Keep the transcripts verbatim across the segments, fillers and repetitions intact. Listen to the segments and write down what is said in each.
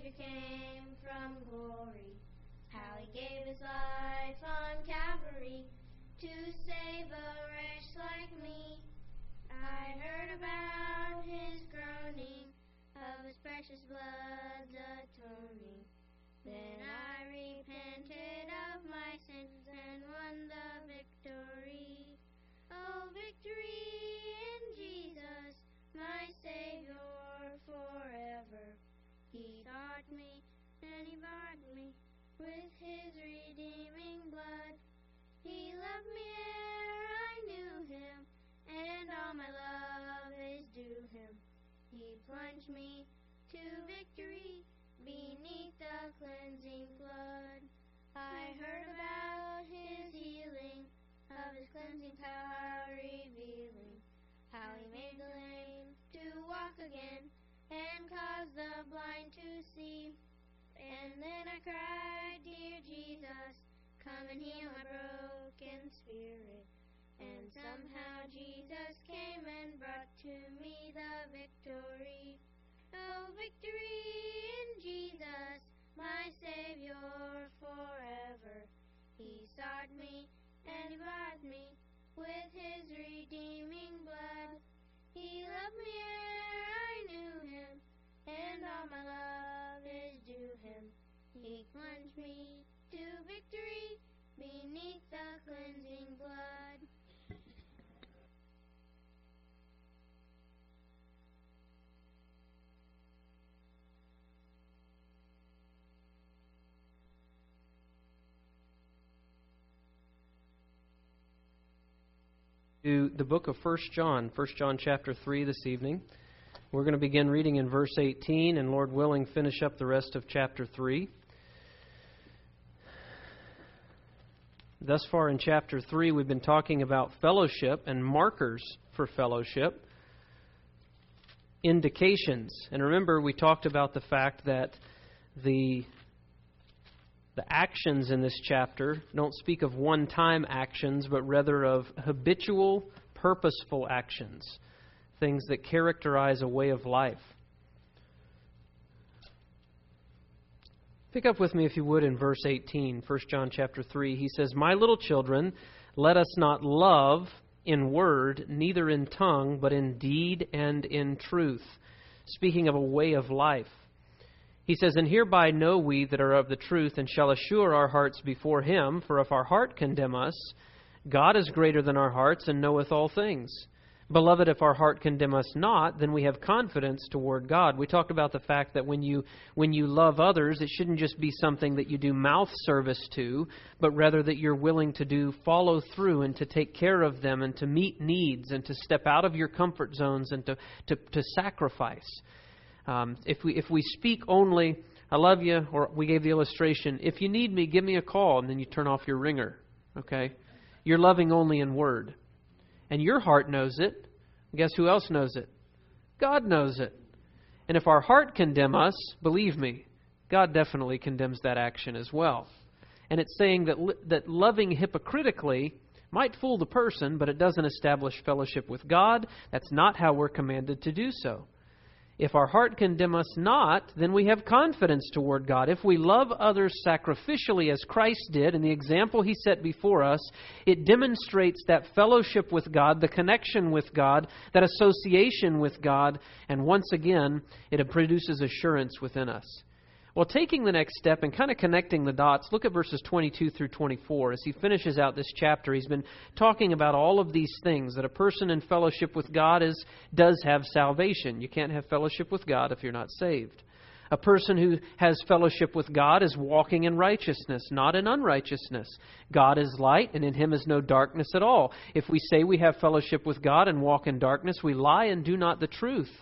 Savior came from glory, how he gave his life on Calvary to save a wretch like me. I heard about his groaning, of his precious blood's atoning. Then I repented of my sins and won the victory. Oh, victory in Jesus, my Savior forever. He taught me and he bought me with his redeeming blood. He loved me ere I knew him, and all my love is due him. He plunged me to victory beneath the cleansing flood. I heard about his healing, of his cleansing power revealing, how he made the lame to walk again, and caused the blind to see. And then I cried, dear Jesus, come and heal my broken spirit. And somehow Jesus came and brought to me the victory. Oh, victory in Jesus, my Savior forever. He sought me and he bought me with his redeeming blood. He loved me ere I knew him, and all my love is due him. He plunged me to victory beneath the cleansing blood. To the book of First John, First John chapter three this evening. We're going to begin reading in verse eighteen, and Lord willing, finish up the rest of chapter three. Thus far in chapter three, we've been talking about fellowship and markers for fellowship, indications. And remember, we talked about the fact that the The actions in this chapter don't speak of one-time actions, but rather of habitual, purposeful actions, things that characterize a way of life. Pick up with me, if you would, in verse eighteen, First John chapter three. He says, "My little children, let us not love in word, neither in tongue, but in deed and in truth." Speaking of a way of life. He says, "And hereby know we that are of the truth, and shall assure our hearts before him. For if our heart condemn us, God is greater than our hearts, and knoweth all things. Beloved, if our heart condemn us not, then we have confidence toward God." We talked about the fact that when you when you love others, it shouldn't just be something that you do mouth service to, but rather that you're willing to do follow through and to take care of them and to meet needs and to step out of your comfort zones and to to, to sacrifice. Um, if we if we speak only, "I love you," or we gave the illustration, "If you need me, give me a call," and then you turn off your ringer, okay? You're loving only in word. And your heart knows it. Guess who else knows it? God knows it. And if our heart condemn us, believe me, God definitely condemns that action as well. And it's saying that that loving hypocritically might fool the person, but it doesn't establish fellowship with God. That's not how we're commanded to do so. If our heart condemn us not, then we have confidence toward God. If we love others sacrificially as Christ did, in the example he set before us, it demonstrates that fellowship with God, the connection with God, that association with God, and once again, it produces assurance within us. Well, taking the next step and kind of connecting the dots, look at verses twenty-two through twenty-four. As he finishes out this chapter, he's been talking about all of these things, that a person in fellowship with God is does have salvation. You can't have fellowship with God if you're not saved. A person who has fellowship with God is walking in righteousness, not in unrighteousness. God is light, and in him is no darkness at all. If we say we have fellowship with God and walk in darkness, we lie and do not the truth.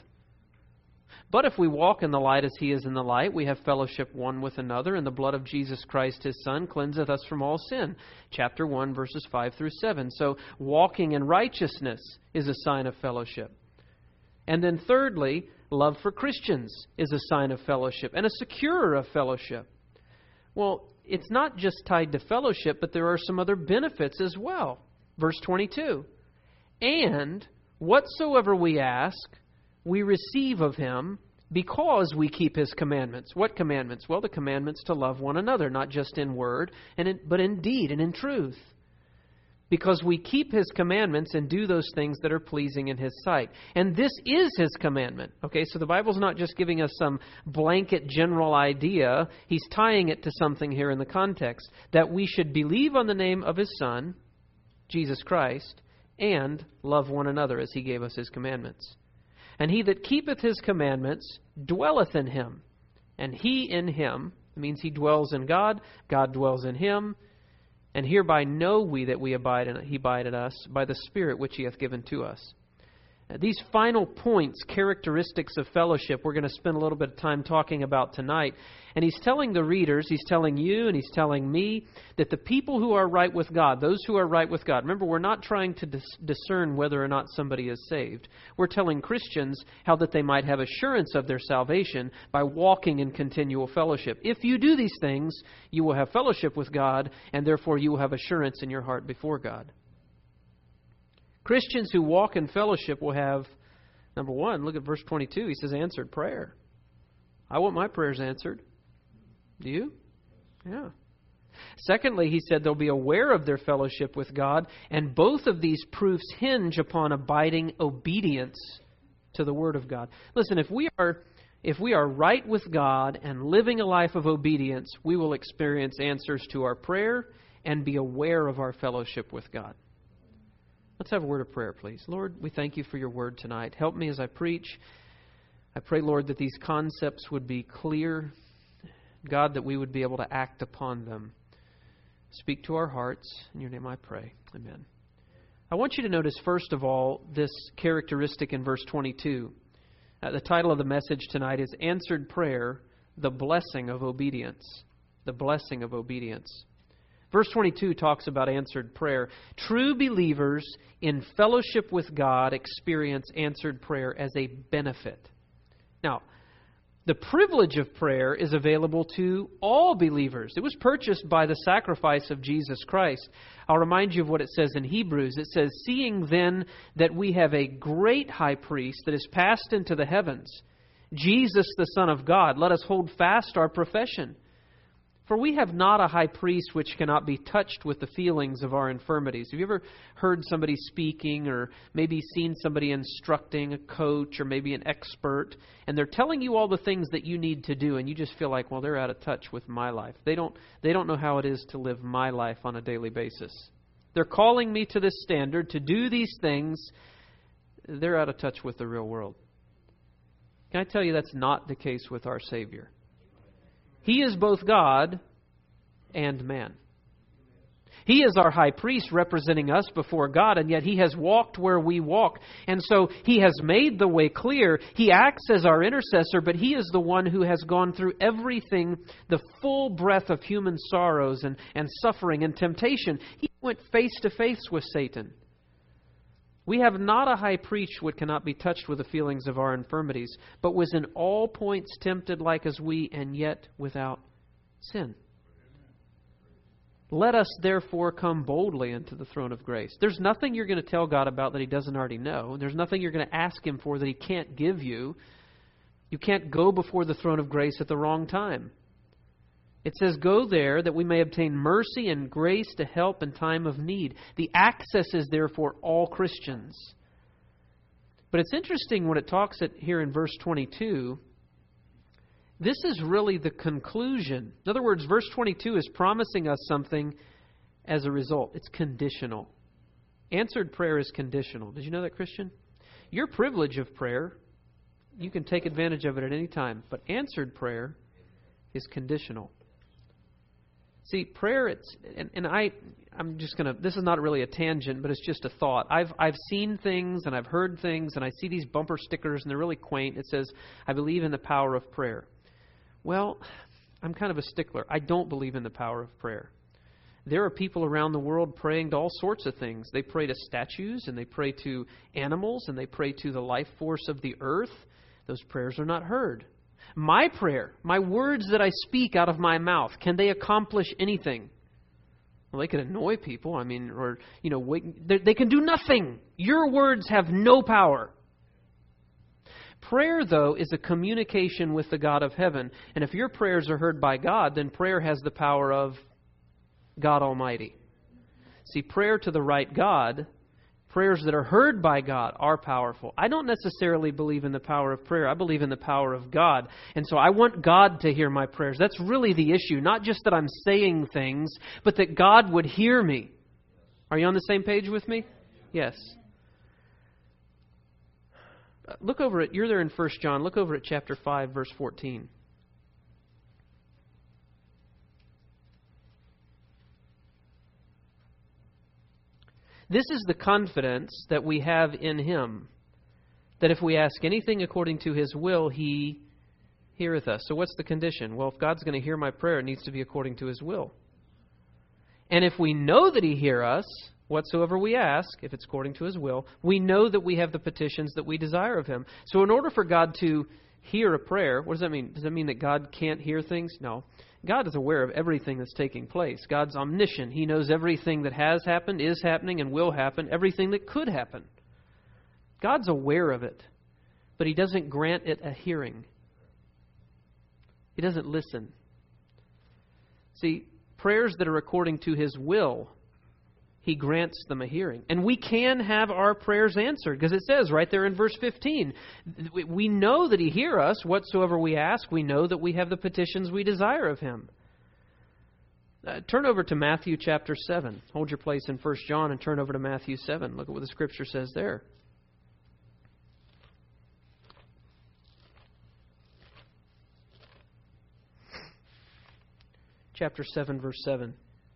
But if we walk in the light as he is in the light, we have fellowship one with another, and the blood of Jesus Christ, his Son, cleanseth us from all sin. Chapter one, verses five through seven. So walking in righteousness is a sign of fellowship. And then thirdly, love for Christians is a sign of fellowship and a securer of fellowship. Well, it's not just tied to fellowship, but there are some other benefits as well. Verse twenty-two. "And whatsoever we ask, we receive of him because we keep His commandments. What commandments? Well, the commandments to love one another, not just in word, and in, but in deed and in truth. Because we keep His commandments and do those things that are pleasing in His sight. And this is His commandment. Okay, so the Bible's not just giving us some blanket general idea. He's tying it to something here in the context. That we should believe on the name of His Son, Jesus Christ, and love one another as He gave us His commandments. And he that keepeth His commandments dwelleth in Him, and He in him. It means he dwells in God, God dwells in him. And hereby know we that we abide in He abide in us by the Spirit which He hath given to us. Now, these final points, characteristics of fellowship, we're going to spend a little bit of time talking about tonight. And he's telling the readers, he's telling you, and he's telling me that the people who are right with God, those who are right with God, remember, we're not trying to dis- discern whether or not somebody is saved. We're telling Christians how that they might have assurance of their salvation by walking in continual fellowship. If you do these things, you will have fellowship with God, and therefore you will have assurance in your heart before God. Christians who walk in fellowship will have, number one, look at verse twenty-two. He says, answered prayer. I want my prayers answered. Do you? Yeah. Secondly, he said they'll be aware of their fellowship with God, and both of these proofs hinge upon abiding obedience to the Word of God. Listen, if we are if we are right with God and living a life of obedience, we will experience answers to our prayer and be aware of our fellowship with God. Let's have a word of prayer, please. Lord, we thank You for Your Word tonight. Help me as I preach. I pray, Lord, that these concepts would be clear. God, that we would be able to act upon them. Speak to our hearts. In Your name I pray. Amen. I want you to notice, first of all, this characteristic in verse twenty-two. Uh, the title of the message tonight is Answered Prayer, the Blessing of Obedience. The Blessing of Obedience. Verse twenty-two talks about answered prayer. True believers in fellowship with God experience answered prayer as a benefit. Now, the privilege of prayer is available to all believers. It was purchased by the sacrifice of Jesus Christ. I'll remind you of what it says in Hebrews. It says, seeing then that we have a great high priest that is passed into the heavens, Jesus the Son of God, let us hold fast our profession. For we have not a high priest which cannot be touched with the feelings of our infirmities. Have you ever heard somebody speaking or maybe seen somebody instructing, a coach or maybe an expert, and they're telling you all the things that you need to do, and you just feel like, well, they're out of touch with my life. They don't, they don't know how it is to live my life on a daily basis. They're calling me to this standard to do these things. They're out of touch with the real world. Can I tell you that's not the case with our Savior? He is both God and man. He is our high priest representing us before God, and yet He has walked where we walk. And so He has made the way clear. He acts as our intercessor, but He is the one who has gone through everything, the full breadth of human sorrows and, and suffering and temptation. He went face to face with Satan. We have not a high priest which cannot be touched with the feelings of our infirmities, but was in all points tempted like as we, and yet without sin. Let us therefore come boldly into the throne of grace. There's nothing you're going to tell God about that He doesn't already know. There's nothing you're going to ask Him for that He can't give you. You can't go before the throne of grace at the wrong time. It says, go there that we may obtain mercy and grace to help in time of need. The access is there for all Christians. But it's interesting when it talks it here in verse twenty-two. This is really the conclusion. In other words, verse twenty-two is promising us something as a result. It's conditional. Answered prayer is conditional. Did you know that, Christian? Your privilege of prayer, you can take advantage of it at any time. But answered prayer is conditional. See, prayer, it's, and, and I, I'm just going to, this is not really a tangent, but it's just a thought. I've I've seen things and I've heard things and I see these bumper stickers and they're really quaint. It says, I believe in the power of prayer. Well, I'm kind of a stickler. I don't believe in the power of prayer. There are people around the world praying to all sorts of things. They pray to statues and they pray to animals and they pray to the life force of the earth. Those prayers are not heard. My prayer, my words that I speak out of my mouth, can they accomplish anything? Well, they can annoy people. I mean, or, you know, they can do nothing. Your words have no power. Prayer, though, is a communication with the God of heaven. And if your prayers are heard by God, then prayer has the power of God Almighty. See, prayer to the right God, prayers that are heard by God, are powerful. I don't necessarily believe in the power of prayer. I believe in the power of God. And so I want God to hear my prayers. That's really the issue. Not just that I'm saying things, but that God would hear me. Are you on the same page with me? Yes. Look over at, you're there in First John. Look over at chapter five, verse fourteen. This is the confidence that we have in Him, that if we ask anything according to His will, He heareth us. So what's the condition? Well, if God's going to hear my prayer, it needs to be according to His will. And if we know that He hears us, whatsoever we ask, if it's according to His will, we know that we have the petitions that we desire of Him. So in order for God to hear a prayer, what does that mean? Does that mean that God can't hear things? No. God is aware of everything that's taking place. God's omniscient. He knows everything that has happened, is happening, and will happen, everything that could happen. God's aware of it, but He doesn't grant it a hearing. He doesn't listen. See, prayers that are according to His will, He grants them a hearing. And we can have our prayers answered, because it says right there in verse fifteen, we know that He hears us whatsoever we ask. We know that we have the petitions we desire of Him. Uh, turn over to Matthew chapter seven. Hold your place in First John and turn over to Matthew seven. Look at what the Scripture says there. Chapter seven, verse seven.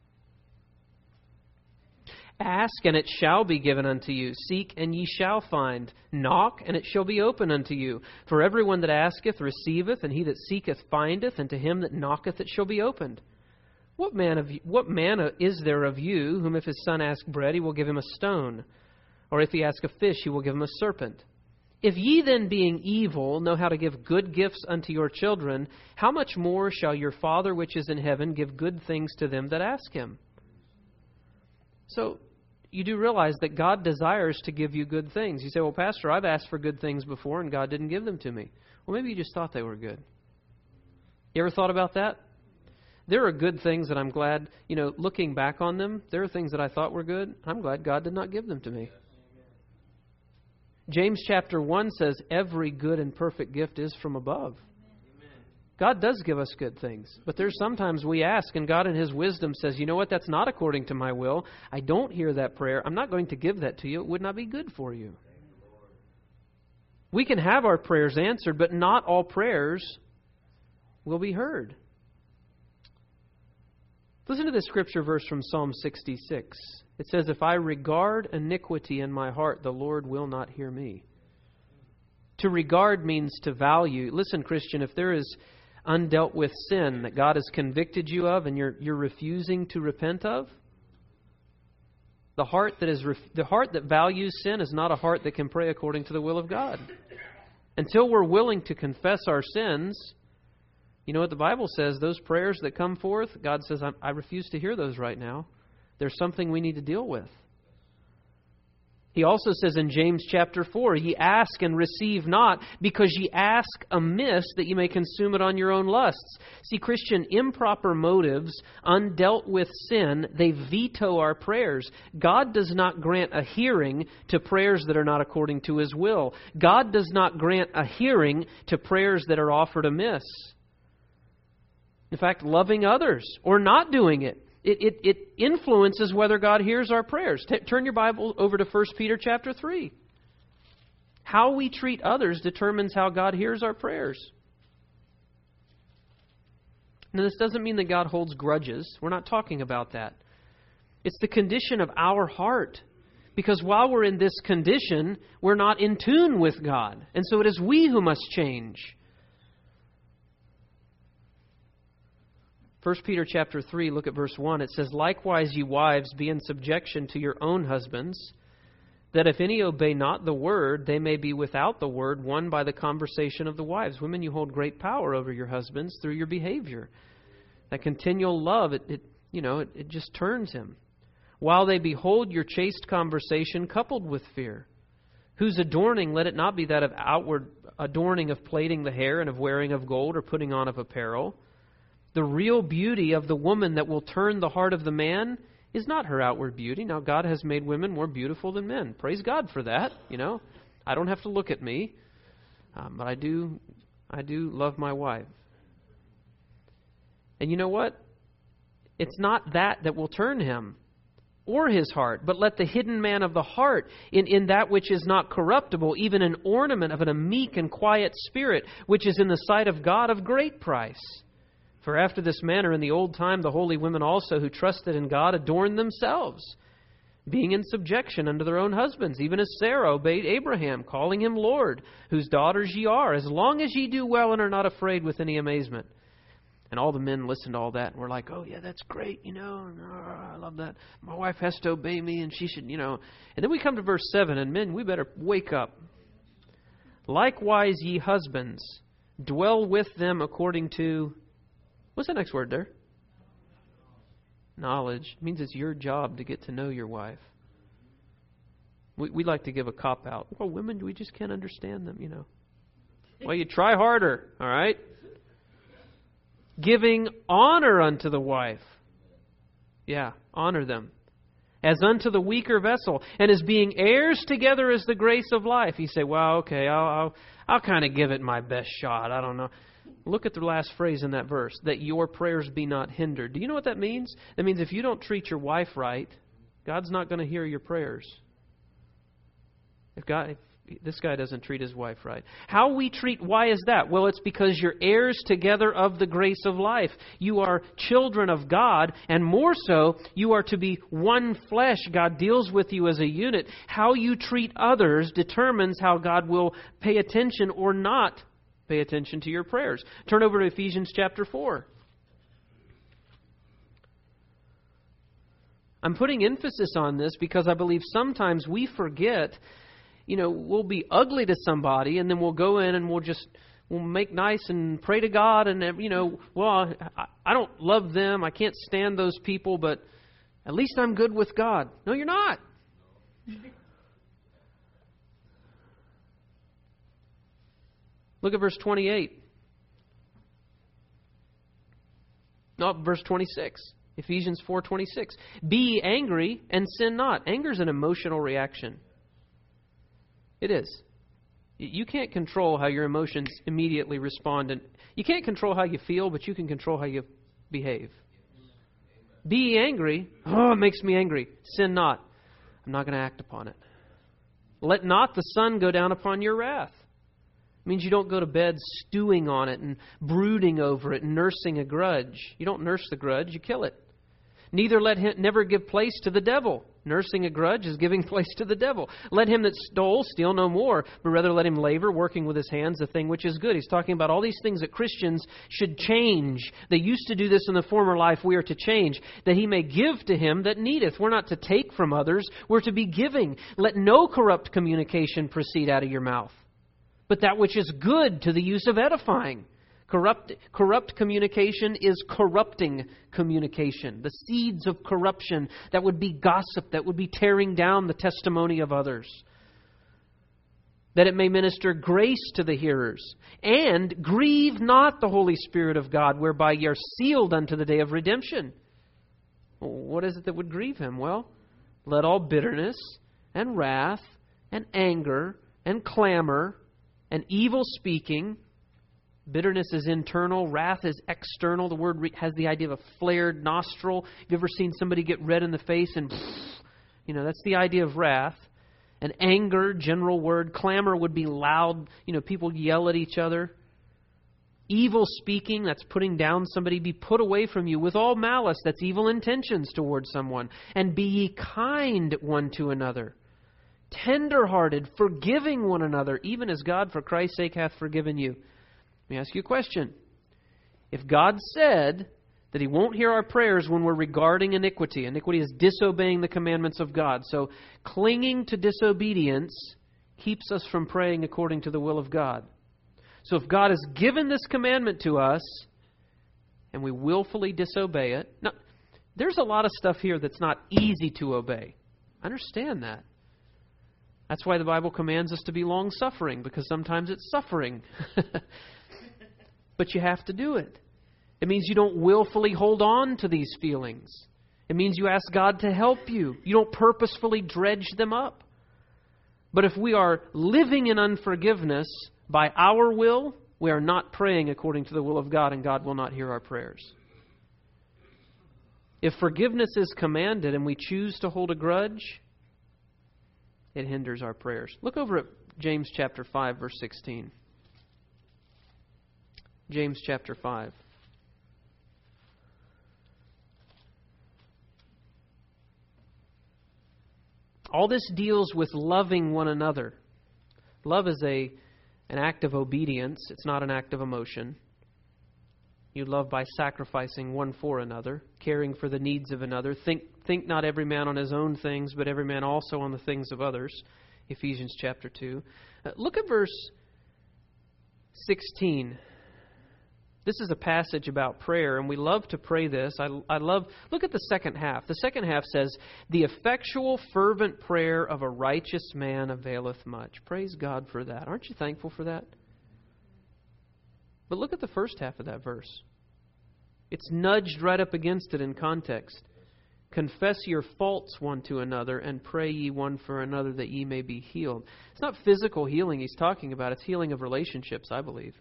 Ask, and it shall be given unto you. Seek, and ye shall find. Knock, and it shall be open unto you. For everyone that asketh receiveth, and he that seeketh findeth, and to him that knocketh it shall be opened. What man of you, what man is there of you, whom if his son ask bread, he will give him a stone? Or if he ask a fish, he will give him a serpent? If ye then, being evil, know how to give good gifts unto your children, how much more shall your Father which is in heaven give good things to them that ask Him? So, you do realize that God desires to give you good things. You say, well, Pastor, I've asked for good things before and God didn't give them to me. Well, maybe you just thought they were good. You ever thought about that? There are good things that I'm glad, you know, looking back on them, there are things that I thought were good. I'm glad God did not give them to me. James chapter one says, every good and perfect gift is from above. God does give us good things, but there's sometimes we ask, and God in His wisdom says, you know what, that's not according to my will. I don't hear that prayer. I'm not going to give that to you. It would not be good for you. We can have our prayers answered, but not all prayers will be heard. Listen to this scripture verse from Psalm sixty-six. It says, if I regard iniquity in my heart, the Lord will not hear me. To regard means to value. Listen, Christian, if there is undealt with sin that God has convicted you of and you're you're refusing to repent of, the heart that is ref- the heart that values sin is not a heart that can pray according to the will of God. Until we're willing to confess our sins, you know what the Bible says, those prayers that come forth, God says, I, I refuse to hear those right now. There's something we need to deal with. He also says in James chapter four, ye ask and receive not, because ye ask amiss that ye may consume it on your own lusts. See, Christian, improper motives, undealt with sin, they veto our prayers. God does not grant a hearing to prayers that are not according to His will. God does not grant a hearing to prayers that are offered amiss. In fact, loving others or not doing it, It, it, it influences whether God hears our prayers. T- turn your Bible over to First Peter chapter three. How we treat others determines how God hears our prayers. Now, this doesn't mean that God holds grudges. We're not talking about that. It's the condition of our heart. Because while we're in this condition, we're not in tune with God. And so it is we who must change. First Peter chapter three, look at verse one. It says, likewise, ye wives, be in subjection to your own husbands, that if any obey not the word, they may be without the word, won by the conversation of the wives. Women, you hold great power over your husbands through your behavior. That continual love, it, it you know, it, it just turns him. While they behold your chaste conversation coupled with fear, whose adorning let it not be that of outward adorning of plaiting the hair and of wearing of gold or putting on of apparel. The real beauty of the woman that will turn the heart of the man is not her outward beauty. Now, God has made women more beautiful than men. Praise God for that. You know, I don't have to look at me, um, but I do, I do love my wife. And you know what? It's not that that will turn him or his heart, but let the hidden man of the heart, in, in that which is not corruptible, even an ornament of an, a meek and quiet spirit, which is in the sight of God of great price. For after this manner in the old time the holy women also who trusted in God adorned themselves, being in subjection unto their own husbands, even as Sarah obeyed Abraham, calling him Lord, whose daughters ye are, as long as ye do well and are not afraid with any amazement. And all the men listened to all that and were like, oh, yeah, that's great, you know, and, oh, I love that. My wife has to obey me and she should, you know. And then we come to verse seven, and men, we better wake up. Likewise, ye husbands, dwell with them according to, what's the next word there? Knowledge. It means it's your job to get to know your wife. We, we like to give a cop-out. Well, women, we just can't understand them, you know. Well, you try harder, all right? Giving honor unto the wife. Yeah, honor them. As unto the weaker vessel, and as being heirs together as the grace of life. You say, well, okay, I'll, I'll, I'll kind of give it my best shot. I don't know. Look at the last phrase in that verse, that your prayers be not hindered. Do you know what that means? That means if you don't treat your wife right, God's not going to hear your prayers. If God... If This guy doesn't treat his wife right. How we treat, why is that? Well, it's because you're heirs together of the grace of life. You are children of God, and more so, you are to be one flesh. God deals with you as a unit. How you treat others determines how God will pay attention or not pay attention to your prayers. Turn over to Ephesians chapter four. I'm putting emphasis on this because I believe sometimes we forget. You know, we'll be ugly to somebody, and then we'll go in and we'll just we'll make nice and pray to God, and you know, well, I, I don't love them, I can't stand those people, but at least I'm good with God. No, you're not. Look at verse twenty-eight. No, verse twenty-six. Ephesians four twenty-six. Be angry and sin not. Anger is an emotional reaction. It is. You can't control how your emotions immediately respond. And you can't control how you feel, but you can control how you behave. Be angry. Oh, it makes me angry. Sin not. I'm not going to act upon it. Let not the sun go down upon your wrath. It means you don't go to bed stewing on it and brooding over it and nursing a grudge. You don't nurse the grudge, you kill it. Neither let him never give place to the devil. Nursing a grudge is giving place to the devil. Let him that stole steal no more, but rather let him labor, working with his hands the thing which is good. He's talking about all these things that Christians should change. They used to do this in the former life. We are to change, that he may give to him that needeth. We're not to take from others. We're to be giving. Let no corrupt communication proceed out of your mouth, but that which is good to the use of edifying. Corrupt, corrupt communication is corrupting communication. The seeds of corruption that would be gossip, that would be tearing down the testimony of others. That it may minister grace to the hearers. And grieve not the Holy Spirit of God, whereby ye are sealed unto the day of redemption. What is it that would grieve him? Well, let all bitterness and wrath and anger and clamor and evil speaking. Bitterness is internal. Wrath is external. The word has the idea of a flared nostril. Have you ever seen somebody get red in the face and, you know, that's the idea of wrath. And anger, general word. Clamor would be loud. You know, people yell at each other. Evil speaking, that's putting down somebody. Be put away from you with all malice. That's evil intentions towards someone. And be ye kind one to another. Tender-hearted, forgiving one another, even as God for Christ's sake hath forgiven you. Let me ask you a question. If God said that He won't hear our prayers when we're regarding iniquity, iniquity is disobeying the commandments of God. So clinging to disobedience keeps us from praying according to the will of God. So if God has given this commandment to us and we willfully disobey it, now, there's a lot of stuff here that's not easy to obey. I understand that. That's why the Bible commands us to be long-suffering, because sometimes it's suffering. But you have to do it. It means you don't willfully hold on to these feelings. It means you ask God to help you. You don't purposefully dredge them up. But if we are living in unforgiveness by our will, we are not praying according to the will of God, and God will not hear our prayers. If forgiveness is commanded and we choose to hold a grudge, it hinders our prayers. Look over at James chapter five, verse sixteen. James chapter five. All this deals with loving one another. Love is a an act of obedience. It's not an act of emotion. You love by sacrificing one for another, caring for the needs of another. Think think not every man on his own things, but every man also on the things of others. Ephesians chapter two. Uh, look at verse sixteen. This is a passage about prayer, and we love to pray this. I, I love, look at the second half. The second half says, the effectual, fervent prayer of a righteous man availeth much. Praise God for that. Aren't you thankful for that? But look at the first half of that verse. It's nudged right up against it in context. Confess your faults one to another, and pray ye one for another that ye may be healed. It's not physical healing he's talking about. It's healing of relationships, I believe.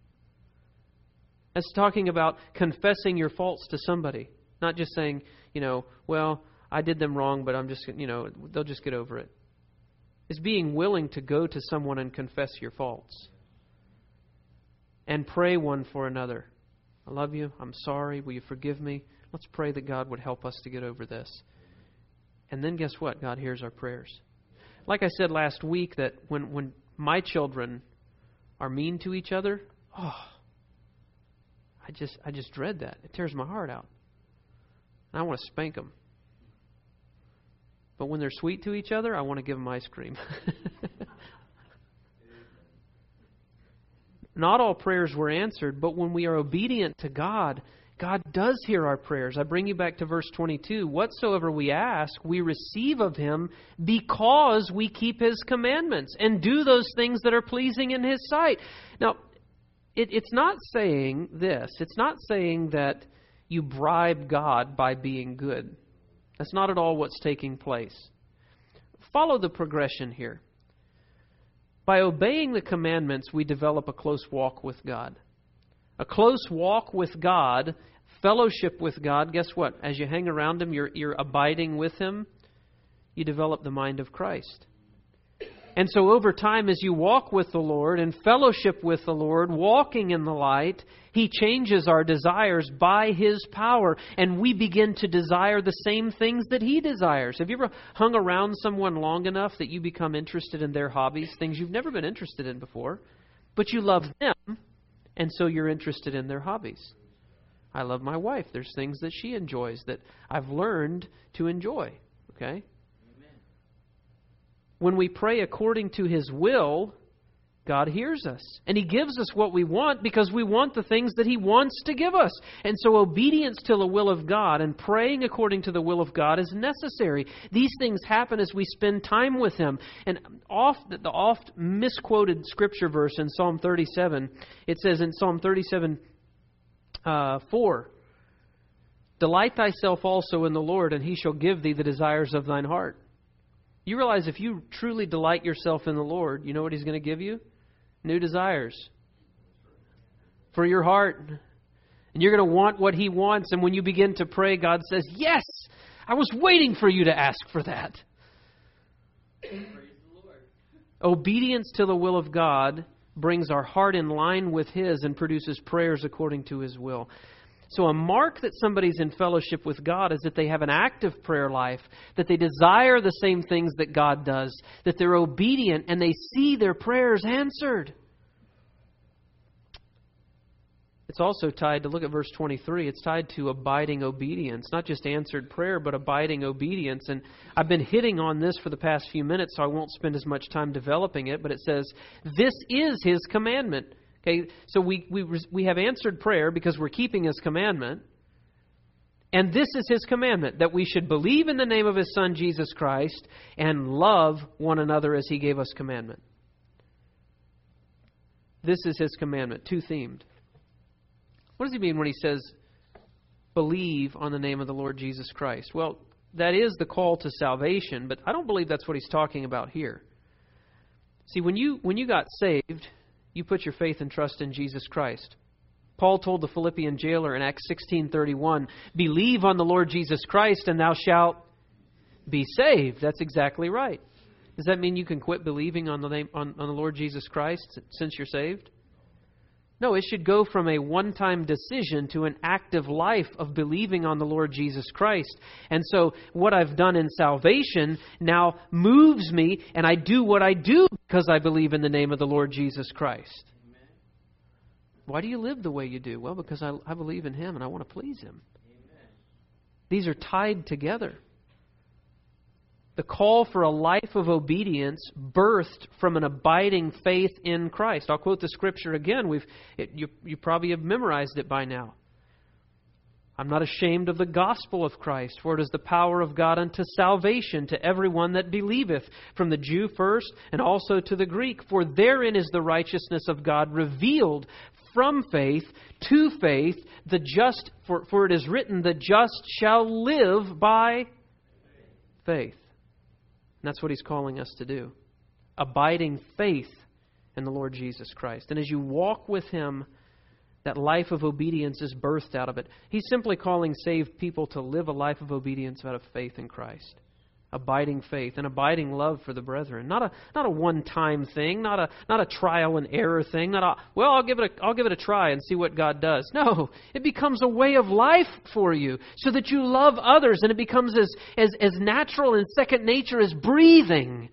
It's talking about confessing your faults to somebody. Not just saying, you know, well, I did them wrong, but I'm just, you know, they'll just get over it. It's being willing to go to someone and confess your faults. And pray one for another. I love you. I'm sorry. Will you forgive me? Let's pray that God would help us to get over this. And then guess what? God hears our prayers. Like I said last week, that when, when my children are mean to each other, oh, I just I just dread that. It tears my heart out. And I want to spank them. But when they're sweet to each other, I want to give them ice cream. Not all prayers were answered, but when we are obedient to God, God does hear our prayers. I bring you back to verse twenty-two. Whatsoever we ask, we receive of Him because we keep His commandments and do those things that are pleasing in His sight. Now, it, it's not saying this. It's not saying that you bribe God by being good. That's not at all what's taking place. Follow the progression here. By obeying the commandments, we develop a close walk with God. A close walk with God, fellowship with God, guess what? As you hang around Him, you're, you're abiding with Him, you develop the mind of Christ. And so over time, as you walk with the Lord and fellowship with the Lord, walking in the light, He changes our desires by His power, and we begin to desire the same things that He desires. Have you ever hung around someone long enough that you become interested in their hobbies, things you've never been interested in before, but you love them, and so you're interested in their hobbies? I love my wife. There's things that she enjoys that I've learned to enjoy. Okay? When we pray according to His will, God hears us. And He gives us what we want because we want the things that He wants to give us. And so obedience to the will of God and praying according to the will of God is necessary. These things happen as we spend time with Him. And oft, the oft misquoted scripture verse in Psalm thirty-seven, it says in Psalm thirty-seven, uh, four, delight thyself also in the Lord, and He shall give thee the desires of thine heart. You realize if you truly delight yourself in the Lord, you know what He's going to give you? New desires for your heart. And you're going to want what He wants. And when you begin to pray, God says, yes, I was waiting for you to ask for that. Praise the Lord. Obedience to the will of God brings our heart in line with His and produces prayers according to His will. So a mark that somebody's in fellowship with God is that they have an active prayer life, that they desire the same things that God does, that they're obedient and they see their prayers answered. It's also tied to, look at verse twenty-three, it's tied to abiding obedience, not just answered prayer, but abiding obedience. And I've been hitting on this for the past few minutes, so I won't spend as much time developing it, but it says, this is His commandment. Okay, so we, we we have answered prayer because we're keeping His commandment. And this is His commandment, that we should believe in the name of His Son, Jesus Christ, and love one another as He gave us commandment. This is His commandment, two-themed. What does He mean when He says, believe on the name of the Lord Jesus Christ? Well, that is the call to salvation, but I don't believe that's what He's talking about here. See, when you when you got saved, you put your faith and trust in Jesus Christ. Paul told the Philippian jailer in Acts sixteen thirty-one, believe on the Lord Jesus Christ and thou shalt be saved. That's exactly right. Does that mean you can quit believing on the name on, on the Lord Jesus Christ since you're saved? No, it should go from a one-time decision to an active life of believing on the Lord Jesus Christ. And so what I've done in salvation now moves me, and I do what I do because I believe in the name of the Lord Jesus Christ. Why do you live the way you do? Well, because I, I believe in Him and I want to please Him. Amen. These are tied together. The call for a life of obedience birthed from an abiding faith in Christ. I'll quote the scripture again. We've it, you, you probably have memorized it by now. I'm not ashamed of the gospel of Christ, for it is the power of God unto salvation to everyone that believeth, from the Jew first and also to the Greek. For therein is the righteousness of God revealed from faith to faith. The just, for, for it is written, the just shall live by faith. And that's what He's calling us to do. Abiding faith in the Lord Jesus Christ. And as you walk with Him, that life of obedience is birthed out of it. He's simply calling saved people to live a life of obedience out of faith in Christ. Abiding faith and abiding love for the brethren. Not a not a one-time thing, not a not a trial and error thing, not a, well, I'll give it a, I'll give it a try and see what God does. No, it becomes a way of life for you so that you love others, and it becomes as as as natural and second nature as breathing.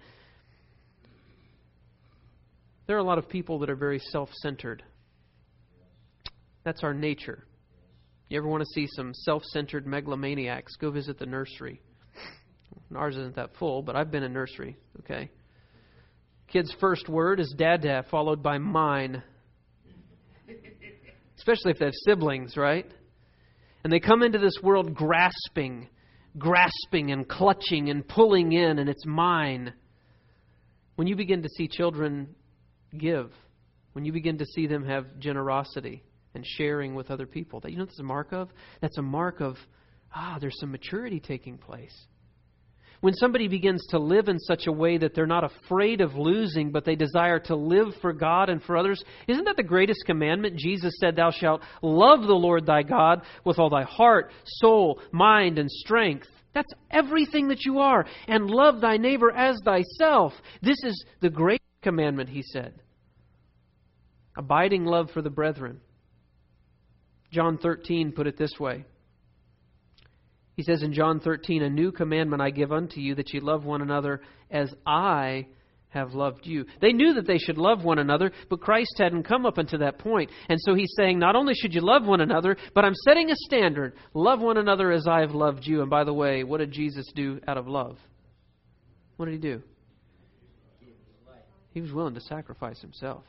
There are a lot of people that are very self-centered. That's our nature. You ever want to see some self-centered megalomaniacs? Go visit the nursery. Ours isn't that full, but I've been in nursery. Okay. Kid's first word is dada, followed by mine. Especially if they have siblings, right? And they come into this world grasping, grasping and clutching and pulling in, and it's mine. When you begin to see children give, when you begin to see them have generosity and sharing with other people, that you know what that's a mark of? That's a mark of, ah, there's some maturity taking place. When somebody begins to live in such a way that they're not afraid of losing, but they desire to live for God and for others, isn't that the greatest commandment? Jesus said, thou shalt love the Lord thy God with all thy heart, soul, mind, and strength. That's everything that you are. And love thy neighbor as thyself. This is the great commandment, He said. Abiding love for the brethren. John thirteen put it this way. He says in John thirteen, a new commandment I give unto you, that ye love one another as I have loved you. They knew that they should love one another, but Christ hadn't come up unto that point. And so He's saying, not only should you love one another, but I'm setting a standard. Love one another as I have loved you. And by the way, what did Jesus do out of love? What did He do? He was willing to sacrifice Himself.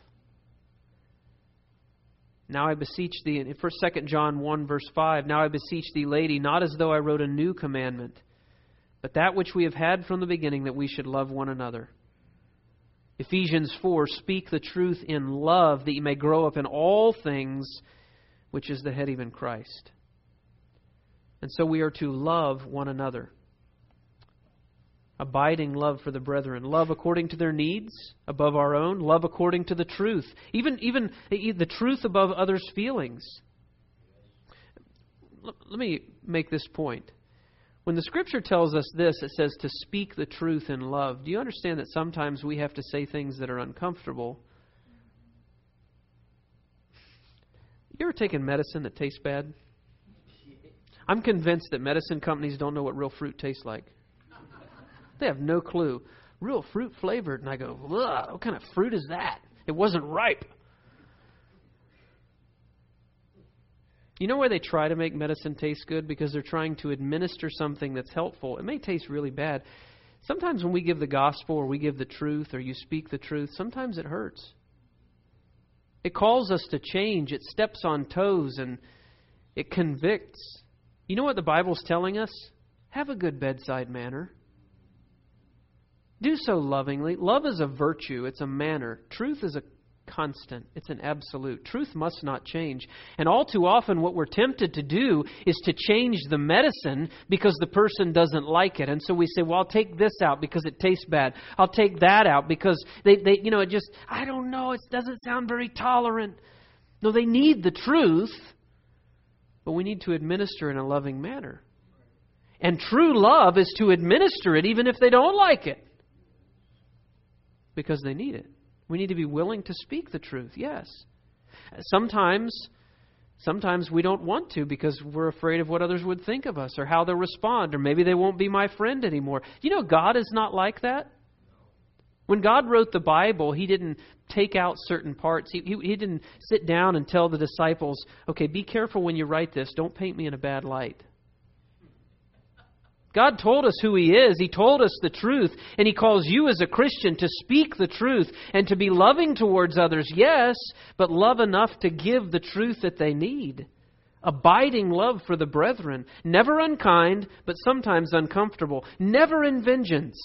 Now I beseech thee, in Second John one, verse five, now I beseech thee, lady, not as though I wrote a new commandment, but that which we have had from the beginning, that we should love one another. Ephesians four, speak the truth in love, that ye may grow up in all things, which is the head, even Christ. And so we are to love one another. Abiding love for the brethren. Love according to their needs above our own. Love according to the truth. Even, even the truth above others' feelings. Let me make this point. When the Scripture tells us this, it says to speak the truth in love. Do you understand that sometimes we have to say things that are uncomfortable? You ever taken medicine that tastes bad? I'm convinced that medicine companies don't know what real fruit tastes like. They have no clue. Real fruit flavored. And I go, ugh, what kind of fruit is that? It wasn't ripe. You know why they try to make medicine taste good? Because they're trying to administer something that's helpful. It may taste really bad. Sometimes when we give the gospel or we give the truth or you speak the truth, sometimes it hurts. It calls us to change. It steps on toes and it convicts. You know what the Bible's telling us? Have a good bedside manner. Do so lovingly. Love is a virtue. It's a manner. Truth is a constant. It's an absolute. Truth must not change. And all too often what we're tempted to do is to change the medicine because the person doesn't like it. And so we say, well, I'll take this out because it tastes bad. I'll take that out because they, they you know, it just, I don't know, it doesn't sound very tolerant. No, they need the truth, but we need to administer in a loving manner. And true love is to administer it even if they don't like it, because they need it. We need to be willing to speak the truth, yes. Sometimes, sometimes we don't want to because we're afraid of what others would think of us or how they'll respond, or maybe they won't be my friend anymore. You know, God is not like that. When God wrote the Bible, He didn't take out certain parts. He, he, he didn't sit down and tell the disciples, okay, be careful when you write this. Don't paint me in a bad light. God told us who He is. He told us the truth. And He calls you as a Christian to speak the truth and to be loving towards others, yes, but love enough to give the truth that they need. Abiding love for the brethren. Never unkind, but sometimes uncomfortable. Never in vengeance.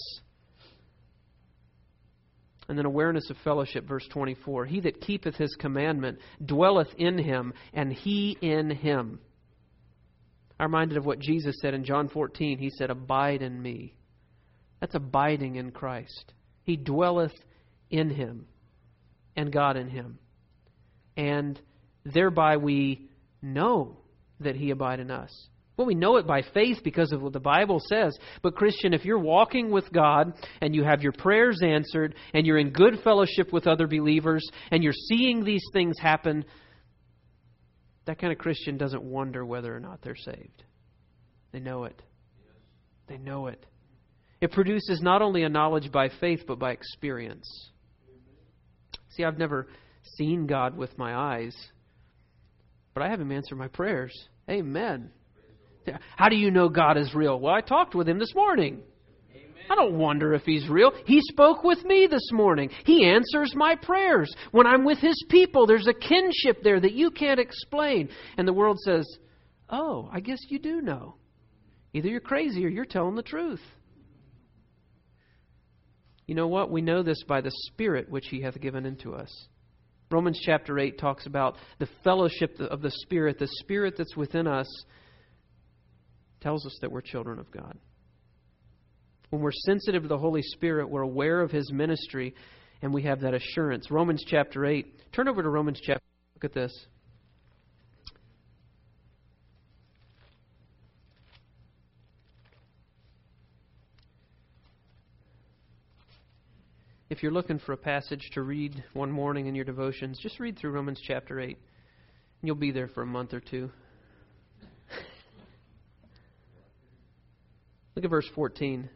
And then awareness of fellowship, verse twenty-four. He that keepeth His commandment dwelleth in Him, and He in him. I'm reminded of what Jesus said in John fourteen. He said, abide in me. That's abiding in Christ. He dwelleth in Him, and God in Him. And thereby we know that He abide in us. Well, we know it by faith because of what the Bible says. But Christian, if you're walking with God and you have your prayers answered and you're in good fellowship with other believers and you're seeing these things happen, that kind of Christian doesn't wonder whether or not they're saved. They know it. They know it. It produces not only a knowledge by faith, but by experience. See, I've never seen God with my eyes, but I have Him answer my prayers. Amen. How do you know God is real? Well, I talked with Him this morning. I don't wonder if He's real. He spoke with me this morning. He answers my prayers. When I'm with His people, there's a kinship there that you can't explain. And the world says, oh, I guess you do know. Either you're crazy or you're telling the truth. You know what? We know this by the Spirit which He hath given unto us. Romans chapter eight talks about the fellowship of the Spirit. The Spirit that's within us tells us that we're children of God. When we're sensitive to the Holy Spirit, we're aware of His ministry, and we have that assurance. Romans chapter eight. Turn over to Romans chapter eight. Look at this. If you're looking for a passage to read one morning in your devotions, just read through Romans chapter eight. And you'll be there for a month or two. Look at verse fourteen.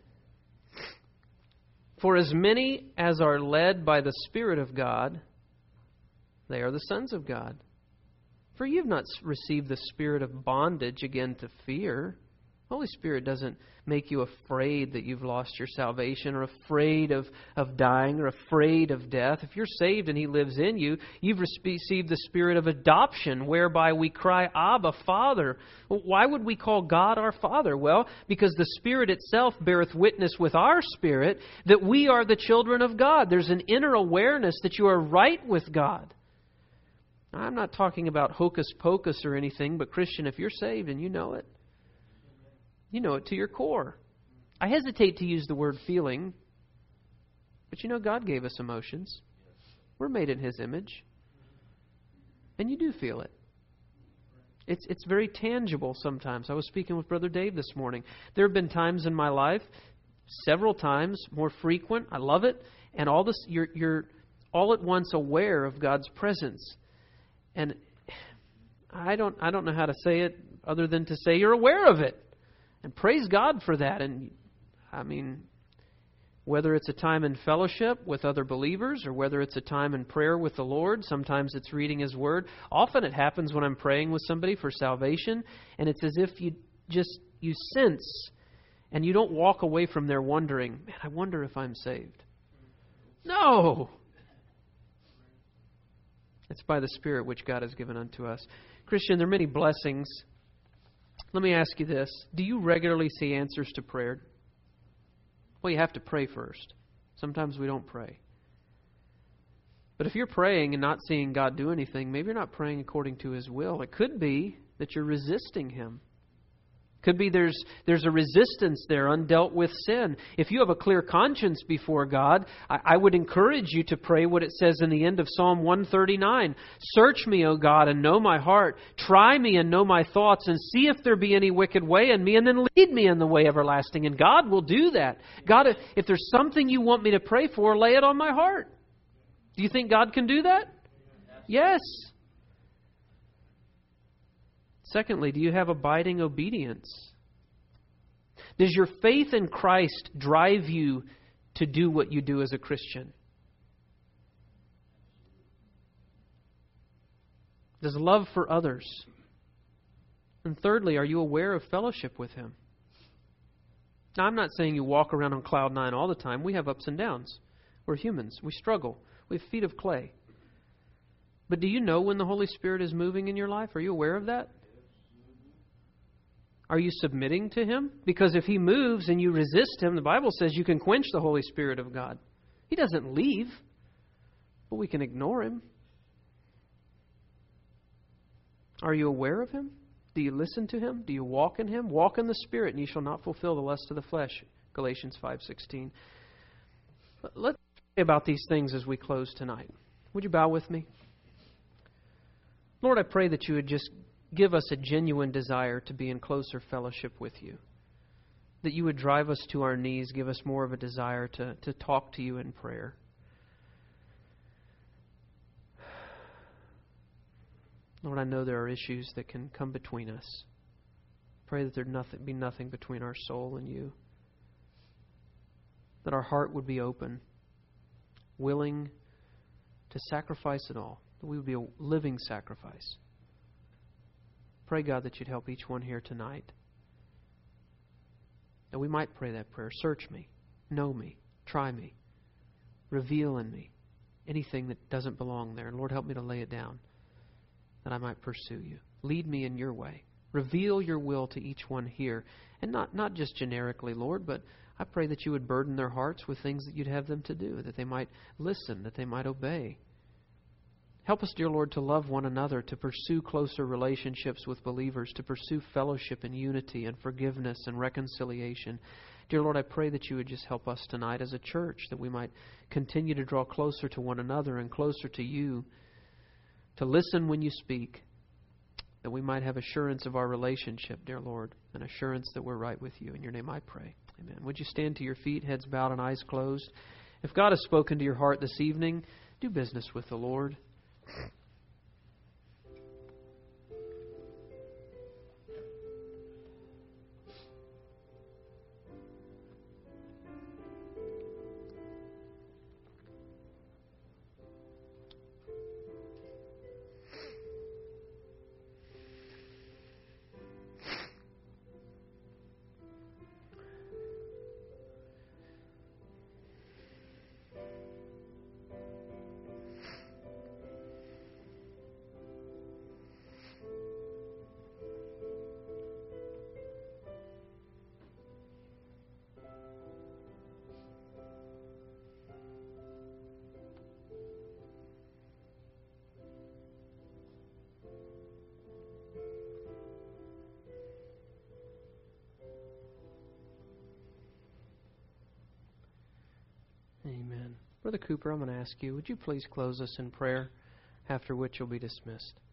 For as many as are led by the Spirit of God, they are the sons of God. For you have not received the spirit of bondage again to fear. The Holy Spirit doesn't make you afraid that you've lost your salvation or afraid of, of dying or afraid of death. If you're saved and He lives in you, you've received the spirit of adoption, whereby we cry, Abba, Father. Well, why would we call God our Father? Well, because the Spirit itself beareth witness with our spirit that we are the children of God. There's an inner awareness that you are right with God. Now, I'm not talking about hocus pocus or anything, but Christian, if you're saved and you know it, you know it to your core. I hesitate to use the word feeling, but you know God gave us emotions. We're made in His image. And you do feel it. It's it's very tangible sometimes. I was speaking with Brother Dave this morning. There have been times in my life, several times, more frequent. I love it. And all this, you're you're all at once aware of God's presence. And I don't I don't know how to say it other than to say you're aware of it. And praise God for that. And I mean, whether it's a time in fellowship with other believers or whether it's a time in prayer with the Lord, sometimes it's reading His Word. Often it happens when I'm praying with somebody for salvation, and it's as if you just, you sense, and you don't walk away from there wondering, man, I wonder if I'm saved. No! It's by the Spirit which God has given unto us. Christian, there are many blessings Let me ask you this. Do you regularly see answers to prayer? Well, you have to pray first. Sometimes we don't pray. But if you're praying and not seeing God do anything, maybe you're not praying according to His will. It could be that you're resisting Him. Could be there's there's a resistance there, undealt with sin. If you have a clear conscience before God, I, I would encourage you to pray what it says in the end of Psalm one thirty-nine. Search me, O God, and know my heart. Try me and know my thoughts, and see if there be any wicked way in me, and then lead me in the way everlasting. And God will do that. God, if there's something you want me to pray for, lay it on my heart. Do you think God can do that? Yes. Secondly, do you have abiding obedience? Does your faith in Christ drive you to do what you do as a Christian? Does love for others? And thirdly, are you aware of fellowship with Him? Now, I'm not saying you walk around on cloud nine all the time. We have ups and downs. We're humans. We struggle. We have feet of clay. But do you know when the Holy Spirit is moving in your life? Are you aware of that? Are you submitting to Him? Because if He moves and you resist Him, the Bible says you can quench the Holy Spirit of God. He doesn't leave, but we can ignore Him. Are you aware of Him? Do you listen to Him? Do you walk in Him? Walk in the Spirit, and you shall not fulfill the lust of the flesh. Galatians five sixteen. Let's pray about these things as we close tonight. Would you bow with me? Lord, I pray that you would just give us a genuine desire to be in closer fellowship with you. That you would drive us to our knees, give us more of a desire to, to talk to you in prayer. Lord, I know there are issues that can come between us. Pray that there nothing, be nothing between our soul and you. That our heart would be open, willing to sacrifice it all. That we would be a living sacrifice. Pray, God, that you'd help each one here tonight. That we might pray that prayer. Search me, know me, try me, reveal in me anything that doesn't belong there. And Lord, help me to lay it down, that I might pursue you. Lead me in your way. Reveal your will to each one here. And not, not just generically, Lord, but I pray that you would burden their hearts with things that you'd have them to do, that they might listen, that they might obey. Help us, dear Lord, to love one another, to pursue closer relationships with believers, to pursue fellowship and unity and forgiveness and reconciliation. Dear Lord, I pray that you would just help us tonight as a church, that we might continue to draw closer to one another and closer to you, to listen when you speak, that we might have assurance of our relationship, dear Lord, and assurance that we're right with you. In your name I pray. Amen. Would you stand to your feet, heads bowed and eyes closed? If God has spoken to your heart this evening, do business with the Lord. Amen. Brother Cooper, I'm going to ask you, would you please close us in prayer, after which you'll be dismissed.